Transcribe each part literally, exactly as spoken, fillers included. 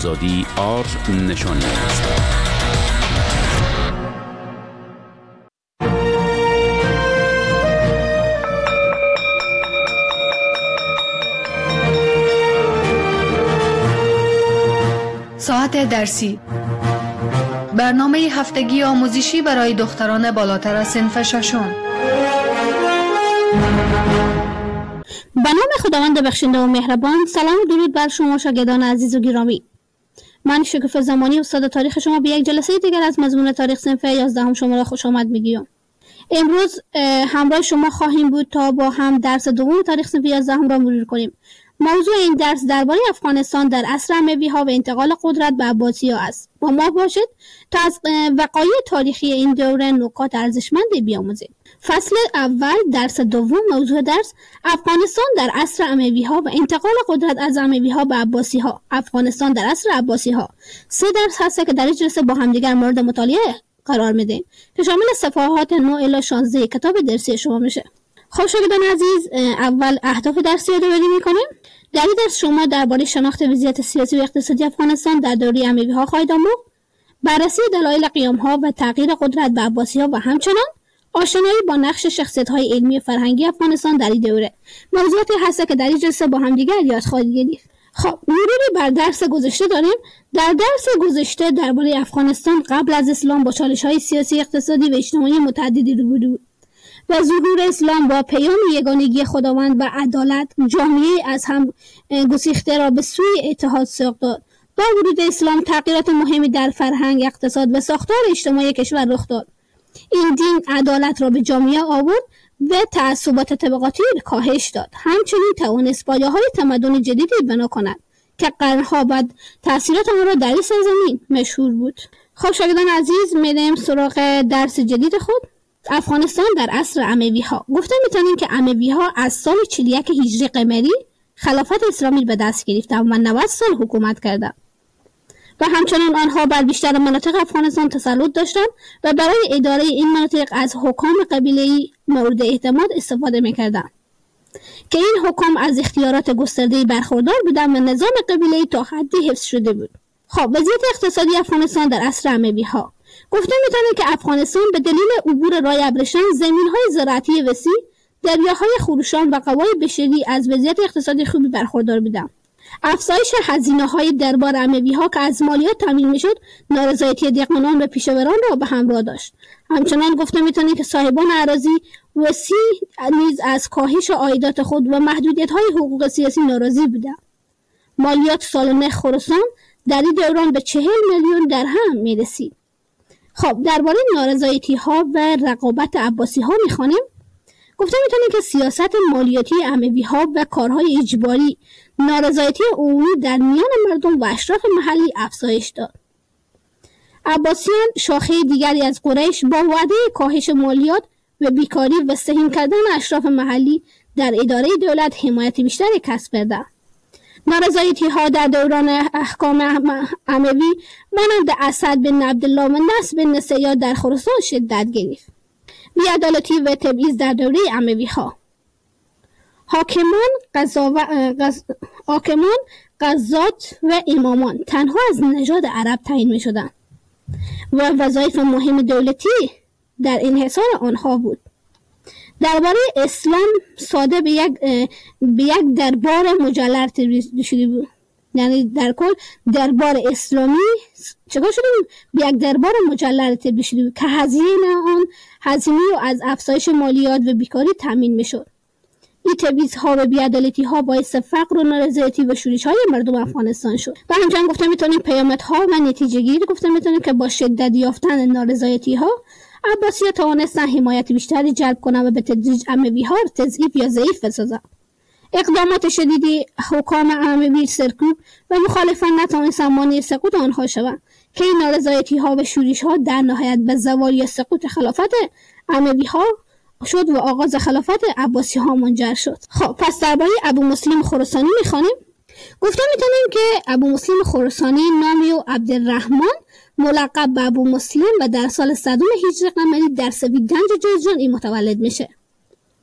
آزادی آرت نشانی است. ساعت درسی، برنامه هفتگی آموزشی برای دختران بالاتر از صنف ششم. به نام خداوند بخشنده و مهربان. سلام و درود بر شما شاگردان عزیز و گرامی. من شکوفه زمانی استاد تاریخ شما به یک جلسه دیگر از مضمون تاریخ صنف یازدهم شما را خوش آمد میگویم. امروز همراه شما خواهیم بود تا با هم درس دوم تاریخ صنف یازدهم را مرور کنیم. موضوع این درس درباره افغانستان در عصر اموی‌ها و انتقال قدرت به عباسی‌ها است. با ما باشید تا از وقایع تاریخی این دوره نکات ارزشمندی بیاموزید. فصل اول درس دوم، موضوع درس افغانستان در عصر اموی‌ها و انتقال قدرت از اموی‌ها به عباسی‌ها. افغانستان در عصر عباسی‌ها. سه درس هست که در این جلسه با همدیگر مورد مطالعه قرار میدیم که شامل صفحات نه الی شانزده کتاب درسی شما میشه. خب شاگردان عزیز، اول اهداف درسی رو یادآوری می‌کنیم. در این درس شما درباره شناخت وضعیت سیاسی و اقتصادی افغانستان در دوره اموی‌ها خواهید آموخت، بررسی دلایل قیام‌ها و تغییر قدرت به عباسی‌ها و همچنان آشنایی با نقش شخصیت‌های علمی و فرهنگی افغانستان در این دوره. موضوعاتی هست که در این جلسه با هم دیگر یاد خواهید گرفت. خب مروری بر درس گذشته داریم. در درس گذشته درباره افغانستان قبل از اسلام با چالش‌های سیاسی، اقتصادی و اجتماعی متعددی روبرو بود و ظهور اسلام با پیام یگانگی خداوند و عدالت جامعه از هم گسیخته را به سوی اتحاد سوق داد. با ورود اسلام تغییرات مهمی در فرهنگ، اقتصاد و ساختار اجتماعی کشور رخ داد. این دین عدالت را به جامعه آورد و تعصبات طبقاتی را کاهش داد. همچنین توانست پایه‌های تمدن جدیدی بنا کند که قرنها بعد تأثیرات آن را در این سرزمین مشهور بود. خب شاگردان عزیز، میریم سراغ درس جدید خود. افغانستان در عصر اموی‌ها. گفته میتونیم که اموی‌ها از سال چهل و یک هجری قمری خلافت اسلامی به دست گرفتند و نود سال حکومت کردند و همچنین آنها بر بیشتر مناطق افغانستان تسلط داشتند و برای اداره این مناطق از حکام قبیله‌ای مورد اعتماد استفاده میکردند که این حکام از اختیارات گسترده‌ای برخوردار بودند و نظام قبیله‌ای تا حدی حفظ شده بود. خب وضعیت اقتصادی افغانستان در عصر اموی‌ها. گفته میتونیم که افغانستان به دلیل عبور راه ابریشم، زمین‌های زراعتی وسیع، دریاهای خروشان و قوای بشری از وضعیت اقتصادی خوبی برخوردار بودند. افزایش هزینه‌های دربار اموی‌ها که از مالیات تامین میشد، نارضایتی دهقانان و پیشوران را به همراه داشت. همچنان گفته میتونیم که صاحبان اراضی وسیع نیز از کاهش عایدات خود و محدودیت‌های حقوق سیاسی ناراضی بودند. مالیات سالانه خراسان در این دوران به چهل میلیون درهم میرسید. خب درباره نارضایتی ها و رقابت عباسی ها میخوانیم. گفته میتونیم که سیاست مالیاتی اموی ها و کارهای اجباری نارضایتی عمومی در میان مردم و اشراف محلی افزایش داد. عباسیان، شاخه دیگری از قریش، با وعده کاهش مالیات و بیکاری و سهیم کردن اشراف محلی در اداره دولت حمایت بیشتری کسب کردند. نارضایتی ها در دوران احکام اموی مانند اسد بن عبدالله و نصر بن سیاد در خراسان شدت گرفت. بی‌عدالتی و تبعیض در دوره اموی ها. حاکمان قضا... قض... حاکمان قضات و امامان تنها از نژاد عرب تعیین می شدند و وظایف مهم دولتی در انحصار آنها بود. درباره اسلام ساده به یک به یک دربار مجلل تبدیل شده بود. یعنی در کل دربار اسلامی چگاه شده بود؟ به یک دربار مجلل تبدیل شده بود که هزینه آن هزینه و از افزایش مالیات و بیکاری تامین میشد. این تبعیض‌ها و بی‌عدالتی ها باعث فقر و نارضایتی و شورش‌های مردم افغانستان شد. و همچنین گفته میتونیم پیامدها و نتیجه گیری گفته میتونیم که با شدت یافتن نارضایتی ها عباسی‌ها توانستند حمایت بیشتری جلب کنند و به تدریج اموی‌ها را تضعیف یا ضعیف بسازند. اقدامات شدیدی حکام اموی سرکوب و مخالفان نتوانستند مانع سقوط آنها شوند که این نارضایتی‌ها و شورش‌ها در نهایت به زوال یا سقوط خلافت اموی‌ها شد و آغاز خلافت عباسی‌ها منجر شد. خب پس درباره ابو مسلم خراسانی می‌خوانیم. گفته می‌تونیم که ابو مسلم خراسانی نامی و عبدالرحمن ملقب به ابو مسلم و در سال صدم هجری قمری در سویدنج جوزجان این متولد میشه.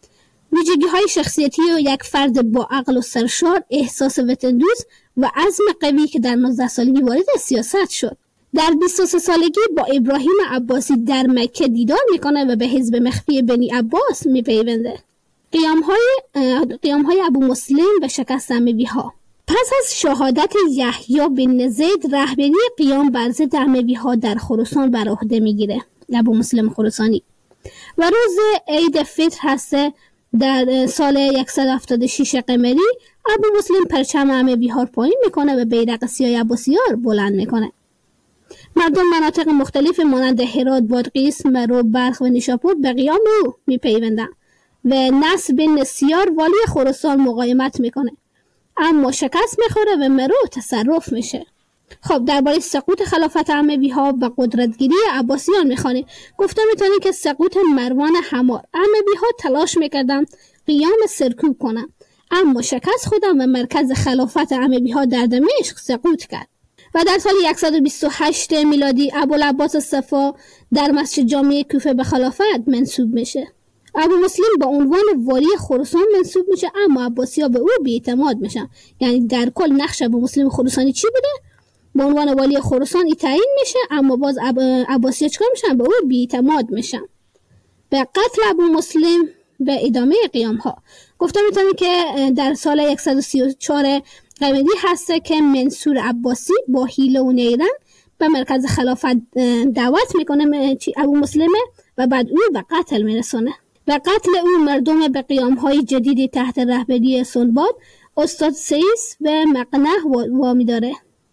ویژگی های شخصیتی و یک فرد با عقل و سرشار، احساس وطندوست و عزم قوی که در نوزده سالگی وارد سیاست شد. در بیست و سه سالگی با ابراهیم عباسی در مکه دیدار میکنه و به حزب مخفی بنی عباس میپیونده. قیام های قیام های ابو مسلم و شکست اموی‌ها. پس از شهادت یحیی بن زید رهبری قیام بر ضد اموی‌ها در خراسان بر عهده میگیره ابو مسلم خراسانی و روز عید فطر هسته در سال صد و هفتاد و شش قمری ابو مسلم پرچم اموی‌ها پایین میکنه و بیرق سیاه عباسی‌ها بلند میکنه. مردم مناطق مختلف مانند هرات، بادغیس، مرو، بلخ و نیشاپور به قیام او میپیوندند و نصر بن سیار والی خراسان مقاومت میکنه، اما شکست میخوره و مرو تصرف میشه. خب درباره سقوط خلافت اموی‌ها و قدرتگیری عباسیان میخوانیم. گفته میتونیم که سقوط مروان حمار، اموی‌ها تلاش میکردن قیام سرکوب کنن، اما شکست خوردن و مرکز خلافت اموی‌ها در دمشق سقوط کرد. و در سال صد و بیست و هشت میلادی ابوالعباس الصفا در مسجد جامع کوفه به خلافت منصوب میشه. ابو مسلم با عنوان والی خراسان منصوب میشه، اما عباسی‌ها به او بی‌اعتماد میشن. یعنی در کل نقش ابو مسلم خراسانی چی بوده؟ به عنوان والی خراسان تعیین میشه، اما باز عباسی‌ها چیکار میشن؟ به او بی‌اعتماد میشن. به قتل ابو مسلم به ادامه قیام ها. گفتم میتونیم که در سال صد و سی و چهار قمری هسته که منصور عباسی با حیله و نیرنگ به مرکز خلافت دعوت میکنه ابو مسلمه و بعد او به قتل میرسونه. و قتل او مردم به قیام های جدیدی تحت رهبری سنباد، استاد سیس و مقنه وامی داره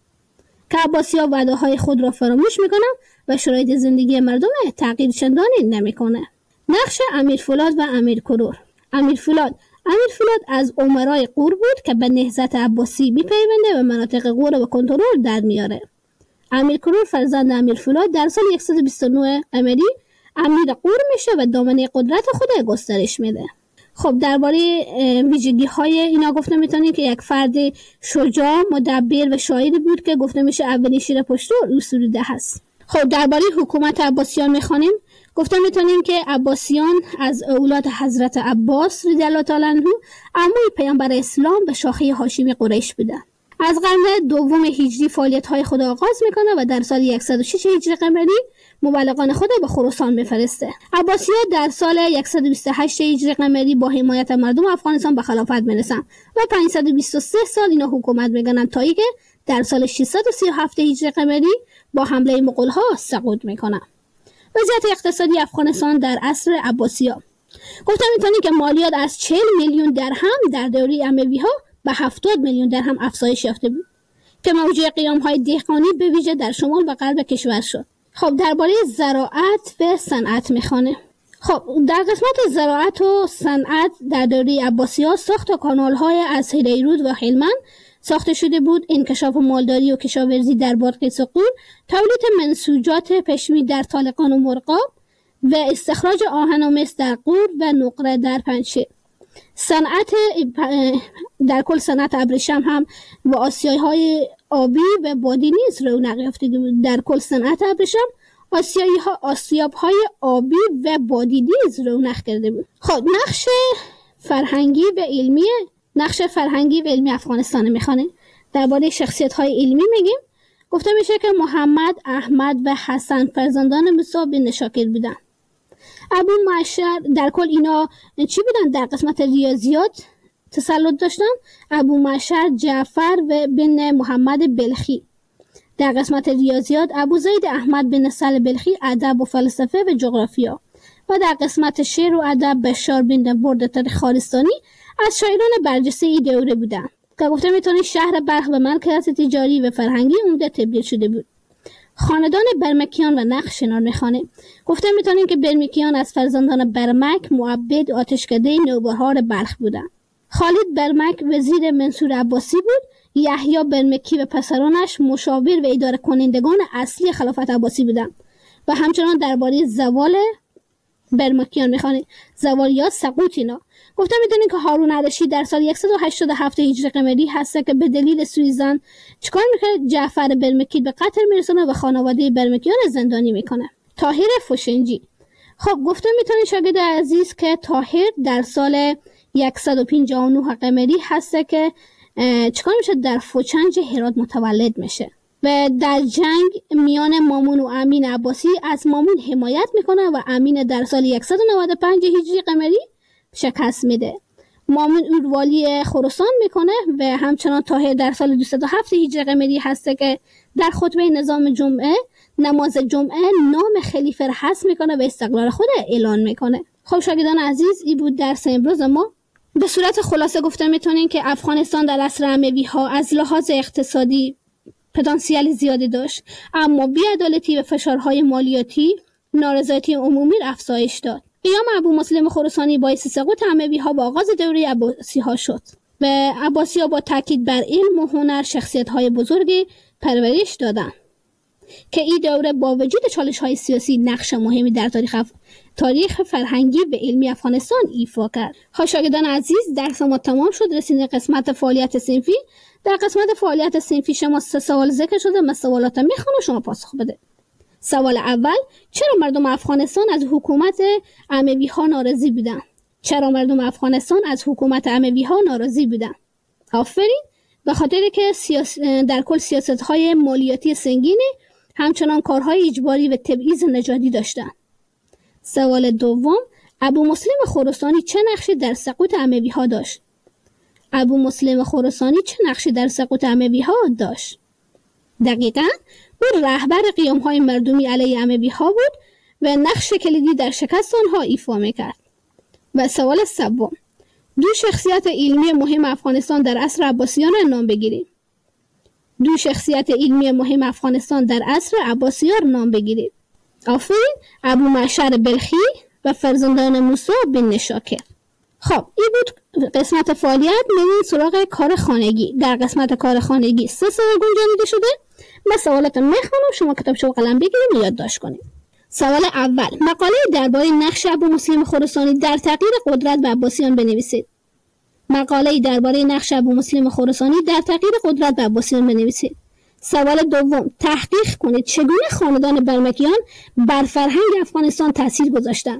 که عباسی ها وعده های خود را فراموش میکنن و شرایط زندگی مردم تغییر چندانی نمیکنه. نقش امیر فولاد و امیر کرور. امیر فولاد امیر فولاد از امرای غور بود که به نهضت عباسی میپیونده و مناطق غور و کنترل در میاره. امیر کرور فرزند امیر فولاد در سال صد و بیست و نه قمری امیر غور میشه و دامنه قدرت خود گسترش میده. خب درباره ویژگی های اینا گفته میتونیم که یک فرد شجاع، مدبر و شاعر بود که گفته میشه اولین شیر پشتو او سروده هست. خب درباره حکومت عباسیان میخوانیم. گفته میتونیم که عباسیان از اولاد حضرت عباس رضی الله تعالی عنه عموی پیامبر اسلام به شاخه هاشمی قریش بودند. از قرن دوم هجری فعالیت های خود آغاز میکنه و در سال صد و شش هجری قمری مبلغان خود به خراسان میفرسته. عباسی‌ها در سال صد و بیست و هشت هجری قمری با حمایت مردم افغانستان به خلافت میرسن و پانصد و بیست و سه سال اینا حکومت میکنن تا اینکه در سال ششصد و سی و هفت هجری قمری با حمله مغول‌ها سقوط میکنن. وضعیت اقتصادی افغانستان در عصر عباسی‌ها. گفتم میتونیم که مالیات از چهل میلیون درهم در دوره اموی‌ها به هفتاد میلیون درهم افزایش یافته بود که موجب قیام‌های دهقانی به ویژه در شمال و غرب کشور شد. خب درباره زراعت و صنعت میخوانه. خب در قسمت زراعت و صنعت در دوره عباسی‌ها ساخت کانال‌های از هریرود و هلمند ساخته شده بود. انکشاف مالداری و کشاورزی در بادغیس و غور، تولید منسوجات پشمی در طالقان و مرغاب و استخراج آهن و مس در غور و نقره در پنجشیر. صنعت در کل صنعت ابریشم هم و آسیای‌های آبی و بادی نیز رونق یافته بود. در کل صنعت ابریشم آسیایی‌ها آسیاب‌های آبی و بادی نیز رونق کرده بود. خب نقش فرهنگی و علمی نقش فرهنگی و علمی افغانستان میخوانه. درباره شخصیت‌های علمی میگیم. گفته میشه که محمد، احمد و حسن فرزندان موسی بن شاکر بودن. ابو معشر در کل اینا چی بودن؟ در قسمت ریاضیات تسلط داشتن. ابو معشر جعفر و بن محمد بلخی در قسمت ریاضیات، ابو زید احمد بن سل بلخی ادب و فلسفه و جغرافیا، و در قسمت شعر و ادب بشار بن برده تاریخ خارستانی از شاعران برجسته ای دوره بودند که گفته میتونه شهر بلخ به مرکز تجاری و فرهنگی عمده تبدیل شده بود. خاندان برمکیان و نقش شنار میخوانه. گفته میتونیم که برمکیان از فرزندان برمک معبد آتشکده نوبهار بلخ بودند. خالد برمک وزیر منصور عباسی بود. یحیی برمکی و پسرانش مشاور و اداره کنندگان اصلی خلافت عباسی بودند. و همچنان درباره زوال برمکیان میخوانه. زوال یا سقوط اینا. گفته میدونین که هارون الرشید در سال صد و هشتاد و هفت هجری قمری هست که به دلیل سوءظن چیکار میکنه؟ جعفر برمکی به قتل میرسونه و خانواده برمکیان زندانی میکنه. طاهر فوشنجی. خب گفته میتونین شاگرد عزیز که طاهر در سال صد و پنجاه و نه قمری هست که چکار میشه در فوچنج هرات متولد میشه و در جنگ میان مامون و امین عباسی از مامون حمایت میکنه و امین در سال صد و نود و پنج هجری قمری شکست میده. مامون اوروالی خراسان میکنه و همچنان طاهر در سال دویست و هفت هجری قمری هسته که در خطبه نظام جمعه نماز جمعه نام خلیفه را حذف میکنه و استقلال خود اعلان میکنه. خب شاگردان عزیز، این بود درس امروز ما. به صورت خلاصه گفته میتونیم که افغانستان در عصر اموی ها از لحاظ اقتصادی پتانسیل زیادی داشت، اما بی‌عدالتی و فشارهای مالیاتی نارضایتی عمومی را افزایش داد. قیام ابو مسلم خراسانی باعث سقوط اموی ها با آغاز دوره عباسی ها شد و عباسی ها با تاکید بر علم و هنر شخصیت های بزرگی پرورش دادند که این دوره با وجود چالش های سیاسی نقش مهمی در تاریخ اف... تاریخ فرهنگی و علمی افغانستان ایفا کرد. شاگردان عزیز، درس ما تمام شد. رسیدیم قسمت فعالیت صنفی. در قسمت فعالیت صنفی شما سه سوال ذکر شده. من سوالات میخوام و شما پاسخ بده. سوال اول: چرا مردم افغانستان از حکومت اموی ها ناراضی بودند؟ چرا مردم افغانستان از حکومت اموی ها ناراضی بودند؟ آفرین. به خاطر که سیاس... در کل سیاست های مالیاتی سنگینی، همچنان کارهای اجباری و تبعیض نژادی داشتند. سوال دوم: ابو مسلم خراسانی چه نقشی در سقوط اموی ها داشت؟ ابو مسلم خراسانی چه نقشی در سقوط اموی ها داشت؟ دقیقاً او رهبر قیام های مردمی علیه اموی ها بود و نقش کلیدی در شکست آنها ایفا میکرد. و سوال سوم: دو شخصیت علمی مهم افغانستان در عصر عباسیان را نام بگیرید. دو شخصیت علمی مهم افغانستان در عصر عباسیان را نام بگیرید. آفرین. ابو معشر بلخی و فرزندان موسی بن نشاکر. خب این بود قسمت فعالیت. میریم سراغ کار خانگی. در قسمت کار خانگی سه سوال گنجانیده شده. من سوالات میخونم، شما کتابچه و قلم بگیرید و یادداشت کنید. سوال اول: مقاله درباره نقش ابو مسلم خراسانی در تغییر قدرت به عباسیان بنویسید. مقاله درباره نقش ابو مسلم خراسانی در تغییر قدرت به عباسیان بنویسید. سوال دوم: تحقیق کنید چگونه خاندان برمکیان بر فرهنگ افغانستان تاثیر گذاشتند.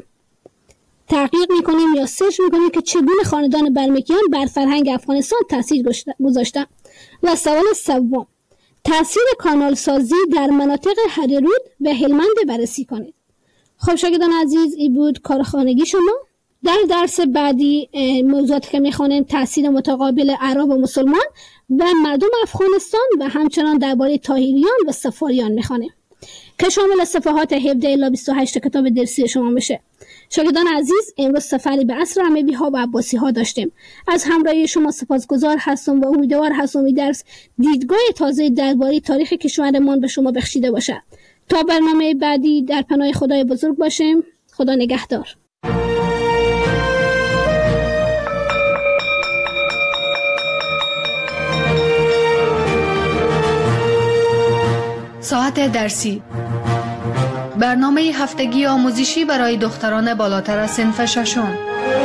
تحقیق میکنیم یا سرچ میکنیم که چگونه خاندان برمکیان بر فرهنگ افغانستان تاثیر گذاشتند. و سوال سوم: تاثیر کانال سازی در مناطق هریرود و هلمند بررسی کنید. خب شاگردان عزیز، این بود کار خانگی شما. در درس بعدی موضوعاتی که میخوانیم تاثیر متقابل عرب و مسلمان و مردم افغانستان و همچنان درباره طاهریان و صفاریان میخوانیم که شامل صفحات هفده الی بیست و هشت کتاب درسی شما میشه. شاگردان عزیز، امروز سفری به عصر اموی ها و عباسی ها داشتیم. از همراهی شما سپاسگزار هستم و امیدوار هستم این درس دیدگاه تازه درباره تاریخ کشورمان به شما بخشیده باشد. تا برنامه بعدی در پناه خدای بزرگ باشیم. خدا نگهدار. ساعت درسی، برنامه هفتگی آموزشی برای دختران بالاتر از صنف ششم.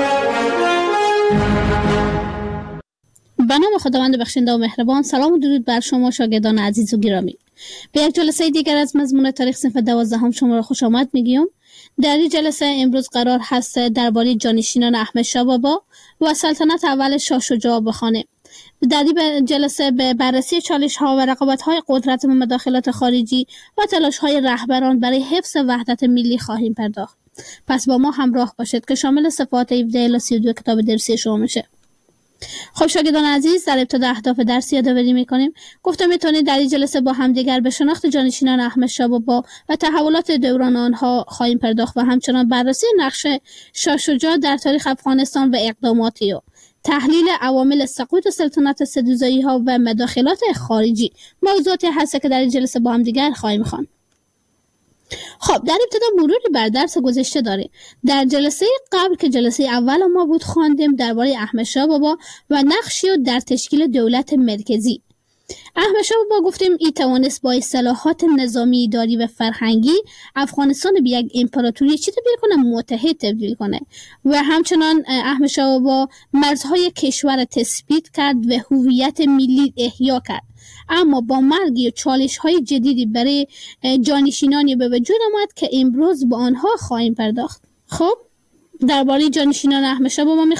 به نام خداوند بخشنده و مهربان. سلام و درود بر شما شاگردان عزیز و گرامی. به یک جلسه دیگر از مضمون تاریخ صنف دوازدهم شما را خوش آمد میگیم. در این جلسه امروز قرار هست درباره جانشینان احمد شاه بابا و سلطنت اول شاه شجاع بخوانیم. در این جلسه به بررسی چالش ها و رقابت های قدرت و مداخلات خارجی و تلاش های رهبران برای حفظ وحدت ملی خواهیم پرداخت. پس با ما همراه باشید که شامل صفحات هفده الی سی و دو کتاب درسی شما میشه. خب شاگردان عزیز، در ابتدا اهداف درسی یادآوری میکنیم. گفته میتونید در این جلسه با همدیگر به شناخت جانشینان احمد شاه بابا و تحولات دوران آنها خواهیم پرداخت و همچنان بررسی نقش شاه شجاع در تاریخ افغانستان و اقداماتی و تحلیل عوامل سقوط سلطنت سدوزایی ها و مداخلات خارجی موضوعاتی هست که در این جلسه با هم دیگر خواهیم خواند. خب در ابتدا مروری بر درس گذشته داریم. در جلسه قبل که جلسه اول ما بود خواندیم درباره احمد شاه بابا و نقشی در تشکیل دولت مرکزی. احمد شاه بابا گفتیم ای توانست با اصلاحات نظامی، اداری و فرهنگی افغانستان به یک امپراتوری چی تبدیل کنه؟ متحد تبدیل کنه و همچنان احمد شاه بابا مرزهای کشور تثبیت کرد و هویت ملی احیا کرد. اما با مرگ و چالش های جدیدی برای جانشینانی به وجود آمد که امروز با آنها خواهیم پرداخت. خب درباره جانشینان احمد شاه بابا میخوانیم.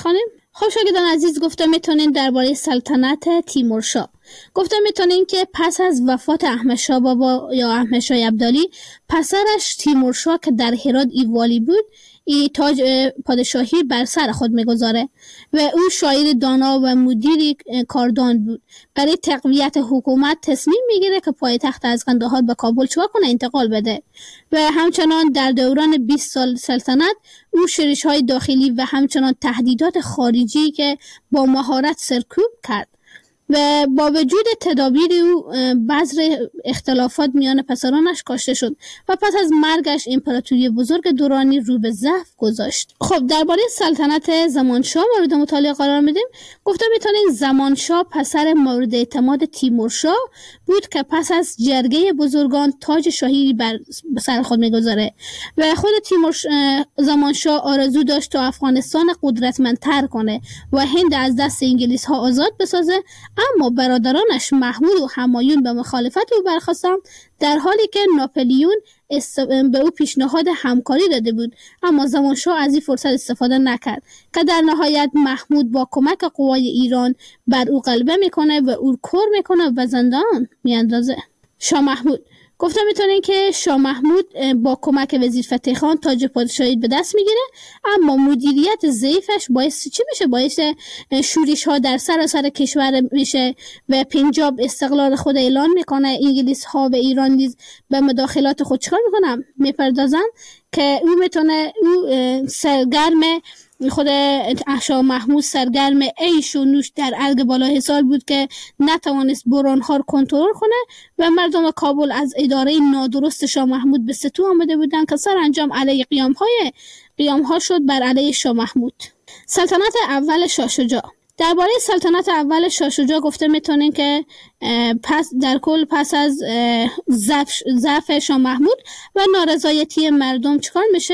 خب شاگردان عزیز، گفته میتونین درباره سلطنت تیمورشاه. گفته میتونین که پس از وفات احمدشاه بابا یا احمدشاه ابدالی، پسرش تیمورشاه که در هرات ایوالی بود، ای تاج پادشاهی بر سر خود میگذاره و او شاعر دانا و مدیر کاردان بود. برای تقویت حکومت تصمیم میگیره که پایتخت از قندهار به کابل چیکار کنه؟ انتقال بده. و همچنان در دوران بیست سال سلطنت او شورش های داخلی و همچنان تهدیدات خارجی که با مهارت سرکوب کرد و با وجود تدابیر او بذر اختلافات میان پسرانش کاشته شد و پس از مرگش امپراتوری بزرگ دورانی رو به ضعف گذاشت. خب درباره سلطنت زمانشاه مورد مطالعه قرار میدیم. گفته میتونیم زمانشاه پسر مورد اعتماد تیمورشاه بود که پس از جرگه بزرگان تاج شاهی بر سر خود میگذاره و خود تیمور زمانشاه آرزو داشت تا افغانستان قدرتمندتر کنه و هند از دست انگلیس ها آزاد بسازه، اما برادرانش محمود و همایون به مخالفت او برخاستند، در حالی که ناپلیون است... به او پیشنهاد همکاری داده بود، اما زمانشاه از این فرصت استفاده نکرد که در نهایت محمود با کمک قوای ایران بر او غلبه میکنه و او کور میکنه و به زندان میاندازه. شاه محمود. گفتم میتونین که شاه محمود با کمک وزیر فتح خان تاج پادشاهی به دست میگیره، اما مدیریت ضعیفش باعث چی میشه؟ باعث شورش ها در سراسر کشور میشه و پنجاب استقلال خود اعلان میکنه. انگلیس ها و ایران نیز به مداخلات خود چیکار میکنن؟ میپردازن که او میتونه او سرگرم خود شاه محمود سرگرم عیش و نوش در ارگ بالای حصار بود که نتوانست برانها رو کنترل کنه و مردم کابل از اداره نادرست شاه محمود به ستو آمده بودند که سرانجام علیه قیام های قیام ها شد بر علیه شاه محمود. سلطنت اول شاه شجاع. درباره سلطنت اول شاه شجاع گفته میتونین که پس در کل پس از ضعف شاه محمود و نارضایتی مردم چیکار میشه؟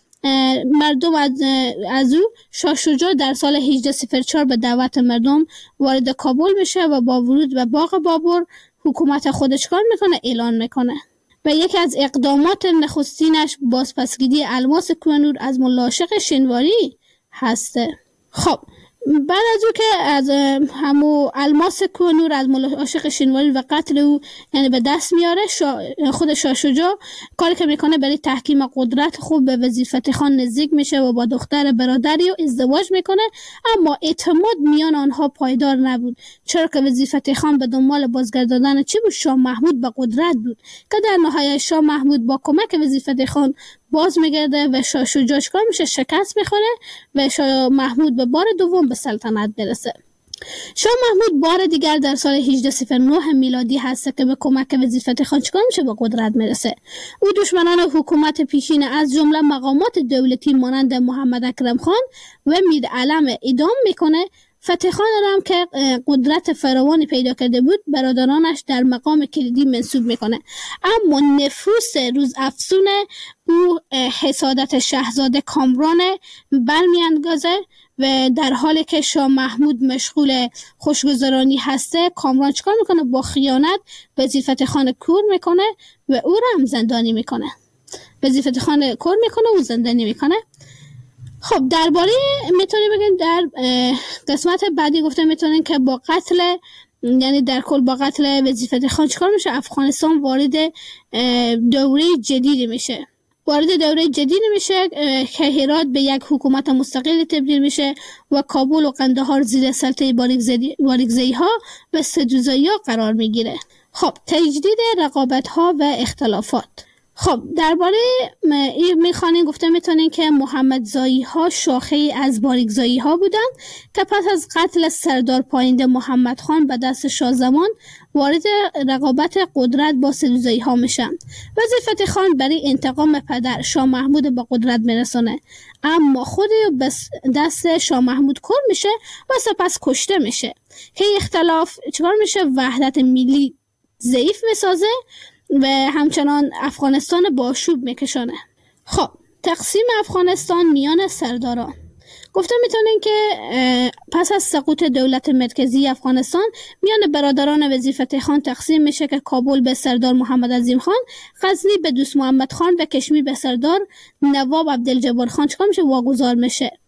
مردم از, از او شاه شجاع در سال هجده صفر چهار به دعوت مردم وارد کابل میشه و با ورود به باغ بابر حکومت خودش چیکار میکنه؟ اعلان میکنه و یکی از اقدامات نخستینش بازپسگیری الماس کوهنور از ملا عاشق شنواری هسته. خب بعد از او که از همو الماس کوهنور از ملا عاشق شنواری و قتل او یعنی به دست میاره، شا خود شاه شجاع کاری که میکنه برای تحکیم قدرت خوب به وزیر فتح خان نزدیک میشه و با دختر برادری و ازدواج میکنه، اما اعتماد میان آنها پایدار نبود، چرا که وزیر فتح خان به دنبال بازگرداندن چی بود؟ شاه محمود به قدرت بود که در نهایت شاه محمود با کمک وزیر فتح خان باز میگرده و شاه شجاع چیکار میشه؟ شکست میخوره و شاه محمود به بار دوم به سلطنت برسه. شاه محمود بار دیگر در سال هجده صفر نه میلادی هست که به کمک وزیر فتح خان چیکار میشه؟ به قدرت میرسه. او دشمنان حکومت پیشین از جمله مقامات دولتی مانند محمد اکرم خان و میر علم اعدام میکنه. فتح خان را هم که قدرت فراوانی پیدا کرده بود برادرانش در مقام کلیدی منصوب میکنه، اما نفوس روز افزون او حسادت شاهزاده کامران برمیاندازه و در حالی که شاه محمود مشغول خوشگذرانی هسته، کامران چیکار میکنه؟ با خیانت وزیر فتح خان کور میکنه و او را هم زندانی میکنه. وزیر فتح خان کور میکنه و زندانی میکنه. خب درباره میتونیم بگیم در قسمت بعدی گفته میتونیم که با قتل یعنی در کل با قتل وزیر فتح خان چیکار میشه؟ افغانستان وارد دوره جدید میشه. وارد دوره جدید میشه که هرات به یک حکومت مستقل تبدیل میشه و کابل و قندهار زیر سلطه باریکزئی ها و سدوزایی ها قرار میگیره. خب تجدید رقابت ها و اختلافات. خب درباره این میخوانیم گفته میتونیم که محمد زایی ها شاخه از باریکزایی ها بودند که پس از قتل سردار پاینده محمد خان به دست شاه زمان وارد رقابت قدرت با سدوزایی ها میشن. وزیر فتح خان برای انتقام پدر شاه محمود به قدرت میرسونه، اما خود دست شاه محمود کور میشه و سپس کشته میشه که اختلاف چکار میشه؟ وحدت ملی ضعیف میسازه و همچنان افغانستان با آشوب میکشانه. خب تقسیم افغانستان میان سرداران. گفته میتونین که پس از سقوط دولت مرکزی افغانستان میان برادران وزیر فتح خان تقسیم میشه که کابل به سردار محمد عظیم خان، غزنی به دوست محمد خان و کشمیر به سردار نواب عبدالجبار خان چیکار میشه؟ واگذار میشه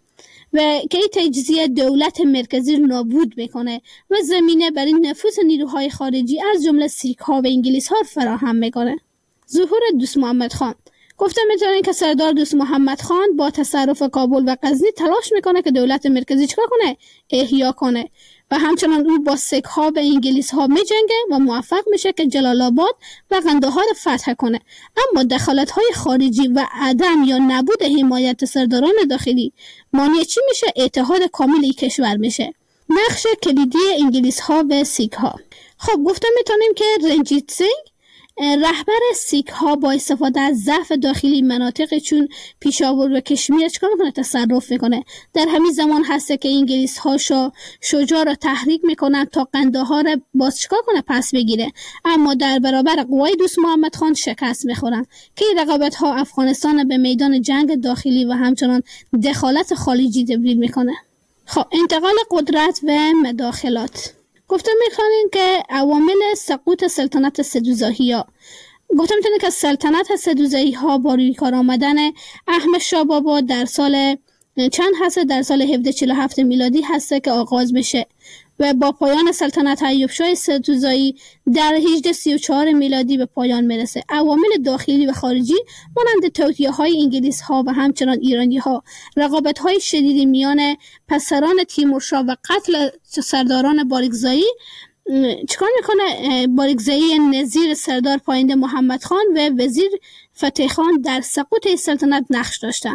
و که این تجزیه دولت مرکزی رو نابود میکنه و زمینه برای نفوذ نیروهای خارجی از جمله سیک ها و انگلیس ها فراهم میکنه. ظهور دوست محمد خان. گفته میتونین که سردار دوست محمد خان با تصرف کابل و غزنی تلاش میکنه که دولت مرکزی چیکار کنه؟ احیا کنه و همچنان او با سیک ها و انگلیس ها میجنگه و موفق میشه که جلال آباد و قندهار فتح کنه. اما دخالت های خارجی و عدم یا نبود حمایت سرداران داخلی مانع چی میشه؟ اتحاد کامل کشور میشه. نقش کلیدی انگلیس ها و سیک ها. خب گفته میتونیم که رنجیت سینگ رهبر سیک ها با استفاده از ضعف داخلی مناطق چون پیشاور و کشمیر چیکار میکنه؟ تصرف میکنه. در همین زمان هسته که انگلیس ها شا شجاع را تحریک میکنن تا قندهار باز چیکار کنه؟ پس بگیره. اما در برابر قوای دوست محمد خان شکست میخورن که این رقابت ها افغانستان به میدان جنگ داخلی و همچنان دخالت خارجی تبدیل میکنه. خب انتقال قدرت و مداخلات. گفته میکنین که عوامل سقوط سلطنت سدوزاهی ها. گفته میتونین که سلطنت سدوزاهی ها با روی کار آمدن احمد شاه بابا در سال چند هسته؟ در سال هفده چهل و هفت میلادی هسته که آغاز میشه و با پایان سلطنت ایوب شاه سدوزاهی در هجده سی و چهار میلادی به پایان میرسه. عوامل داخلی و خارجی مانند توطئه های انگلیس ها و همچنان ایرانی ها، رقابت های شدیدی میان پسران تیمورشاه و قتل سرداران باریکزایی چیکار میکنه؟ باریکزایی نظیر سردار پاینده محمد خان و وزیر فتح خان در سقوط سلطنت نقش داشتن.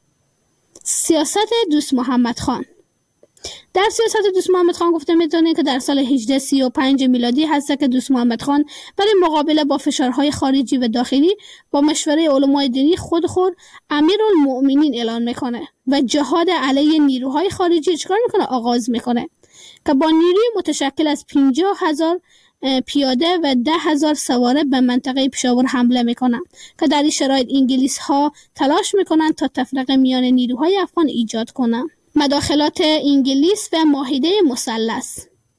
سیاست دوست محمد خان. در سیاست دوست محمد خان گفته میتونه که در سال هجده سی و پنج میلادی هست که دوست محمد خان برای مقابله با فشارهای خارجی و داخلی با مشوره علمای دینی خود خود امیرالمؤمنین اعلان میکنه و جهاد علیه نیروهای خارجی چیکار میکنه؟ آغاز میکنه که با نیروی متشکل از پنجاه هزار پیاده و ده هزار سواره به منطقه پشاور حمله میکنن که در این شرایط انگلیس ها تلاش میکنن تا تفرقه میان نیروهای افغان ایجاد کنن. مداخلات انگلیس و معاهده مثلث.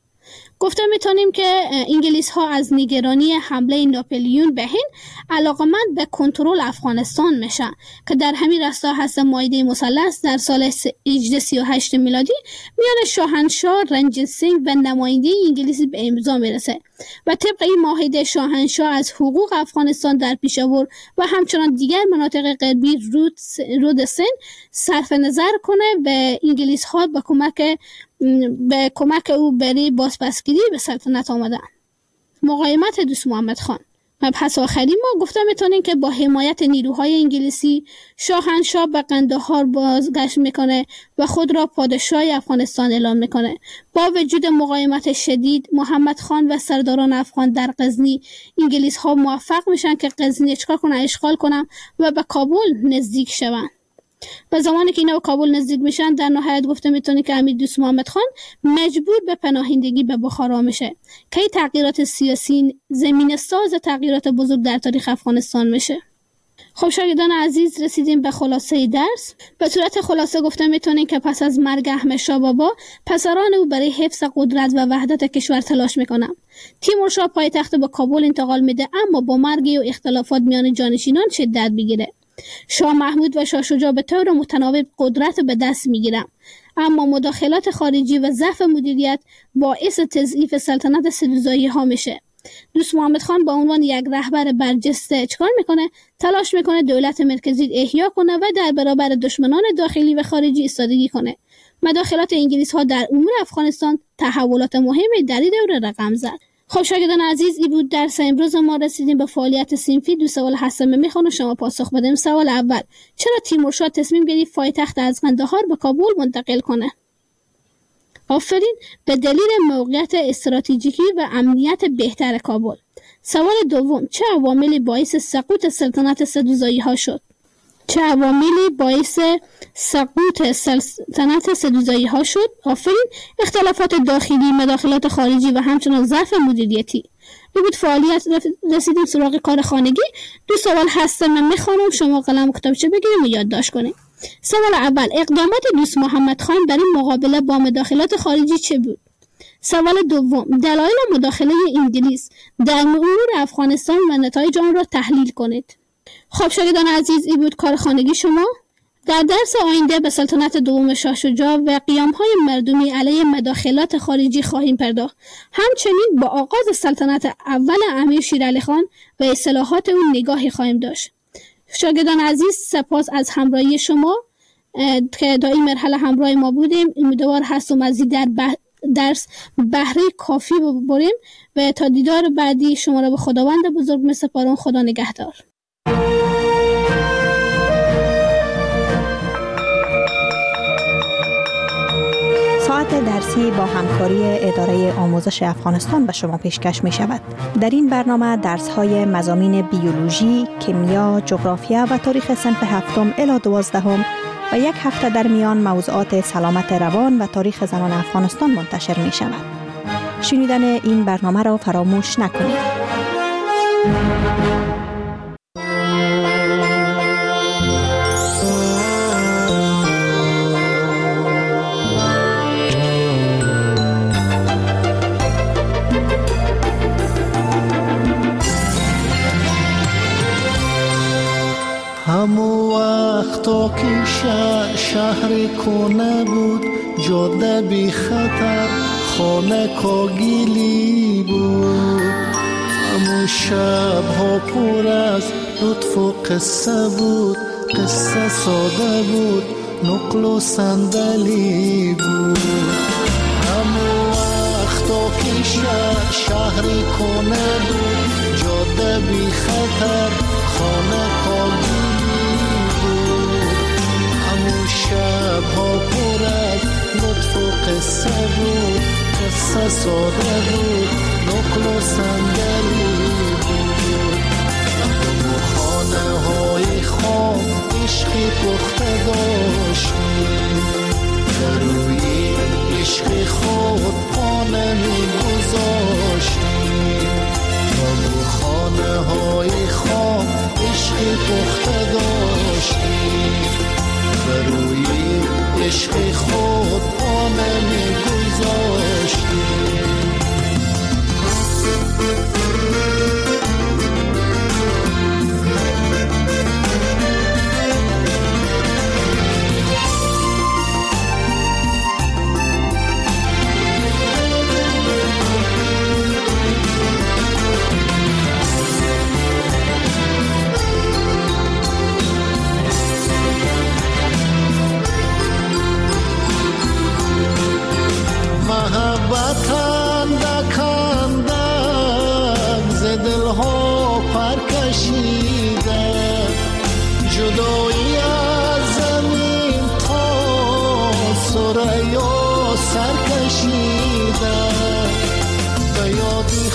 گفته میتونیم که انگلیس ها از نگرانی حمله ناپلیون به هند علاقمند به کنترل افغانستان میشن که در همین راستا هست معاهده مثلث در سال هجده سی و هشت میلادی میان شاهنشاه رنجیت سینگ و نماینده انگلیسی به امضا میرسه و طبق این معاهده شاهنشاه از حقوق افغانستان در پیشاور و همچنان دیگر مناطق غربی رود رود سند صرف نظر کنه به انگلیس ها به کمک به کمک او برای بازپسگیری به سلطنت آمدن. مقاومت دوست محمد خان. مبحث آخری ما گفته میتونیم که با حمایت نیروهای انگلیسی شاهنشاه به قندهار بازگشت میکنه و خود را پادشاه افغانستان اعلام میکنه. با وجود مقاومت شدید محمد خان و سرداران افغان در غزنی، انگلیس ها موفق میشن که غزنی چکار کنن؟ اشغال کنن و به کابل نزدیک شون. و زمانی که اینا به کابل نزدیک میشن در نهایت گفته میتونه که امیر دوست محمد خان مجبور به پناهندگی به بخارا میشه که این تغییرات سیاسی زمین ساز تغییرات بزرگ در تاریخ افغانستان میشه. خب شاگردان عزیز رسیدیم به خلاصه درس. به صورت خلاصه گفته میتونیم که پس از مرگ احمد شاه بابا پسران او برای حفظ قدرت و وحدت کشور تلاش میکنن. تیمورشاه پایتخت به کابل انتقال میده اما با مرگ و اختلافات میان جانشینان شدت میگیره. شاه محمود و شاه شجاع به طور متناوب قدرت به دست میگیرن اما مداخلات خارجی و ضعف مدیریت باعث تضعیف سلطنت سدوزاهی ها میشه. دوست محمد خان با عنوان یک رهبر برجسته چکار میکنه؟ تلاش میکنه دولت مرکزی احیا کنه و در برابر دشمنان داخلی و خارجی ایستادگی کنه. مداخلات انگلیس ها در امور افغانستان تحولات مهمی در این دوره رقم زد. خب شاگردان عزیز این بود درس امروز ما. رسیدیم به فعالیت صنفی. دو سوال هستم میخوام شما پاسخ بدیم. سوال اول: چرا تیمورشاه تصمیم گرفت پایتخت از قندهار به کابل منتقل کنه؟ آفرین، به دلیل موقعیت استراتژیکی و امنیت بهتر کابل. سوال دوم: چه عواملی باعث سقوط سلطنت سدوزاهی ها شد؟ چه عواملی باعث سقوط سلطنت سدوزاهی ها شد؟ آفرین، اختلافات داخلی، مداخلات خارجی و همچنان ضعف مدیریتی. این بود فعالیت. رسیدیم سراغ کار خانگی. دو سوال هستم من میخوانم، شما قلم و کتابچه بگیریم و یادداشت کنیم. سوال اول: اقدامات دوست محمد خان برای مقابله با مداخلات خارجی چه بود؟ سوال دوم: دلایل مداخله انگلیس در امور افغانستان و نتایج آن را تحلیل کنید. خب شاگردان عزیز این بود کار خانگی شما. در درس آینده به سلطنت دوم شاه شجاع و قیام‌های مردمی علیه مداخلات خارجی خواهیم پرداخت. همچنین با آغاز سلطنت اول امیر شیرعلی خان و اصلاحات او نگاهی خواهیم داشت. شاگردان عزیز، سپاس از همراهی شما که در این مرحله همراه ما بودیم. امیدوار هستم از این در بح... درس بهره کافی ببریم و تا دیدار بعدی شما را به خداوند بزرگ می‌سپارم. خدا نگهدار. ساعت درسی با همکاری اداره آموزش افغانستان به شما پیشکش می شود. در این برنامه درس های مضامین بیولوژی، کیمیا، جغرافیا و تاریخ صنف هفتم الی دوازدهم و یک هفته در میان موضوعات سلامت روان و تاریخ زنان افغانستان منتشر می شود. شنیدن این برنامه را فراموش نکنید. همو وقتا که شهر, شهر کنه بود، جاده بی خطر، خانه کاگیلی بود. همو شب ها پر از لطف و قصه بود، قصه ساده بود، نقل و صندلی بود. همو وقتا که شهر, شهر کنه بود، جاده بی خطر، خانه کاگیلی شب ها پر از لطف و قصه بود، قصه ساده بود، نقل و صندلی بود. و خانه های خام عشقی پخته داشتیم، در روی عشق خود پا نمی گذاشتیم. و خانه های خام عشقی پخته داشتیم، روی عشق خود پا نمی گذاشتیم. جدایی از زمین تا ثریا سر کشیده، به یادی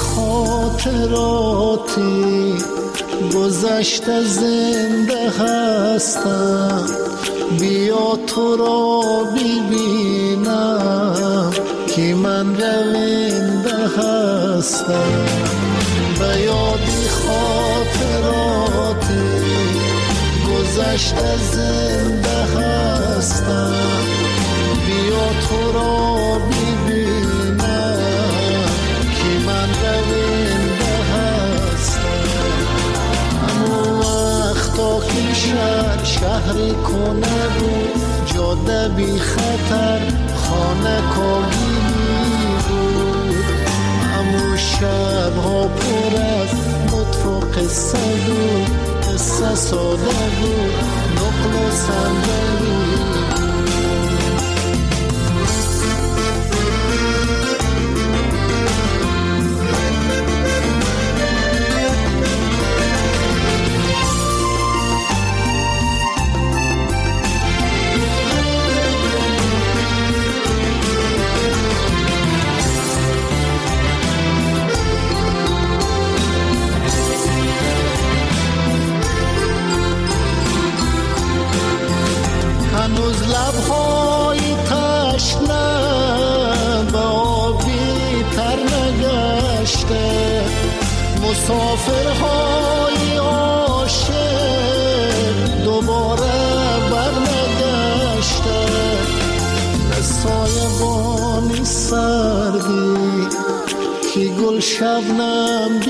خاطراتی گذشته زنده هستم. بیا تو را ببینم که من رونده هستم. به یادی خاطراتی گذشته زنده هستم. بیا تو را ببینم که من رونده هستم. همون وقتا که شهر شهری کنه بود، جاده بی خطر، خانه کاگیلی بود. همون شب ها پر از لطف و قصه بود، قصه ساده بود، نقل و صندلی هنوز لبهای تشنه به آبی تر نگشته، مسافرهای عاشق دوباره بر نگشته. سایبانی سردی که گل شبنم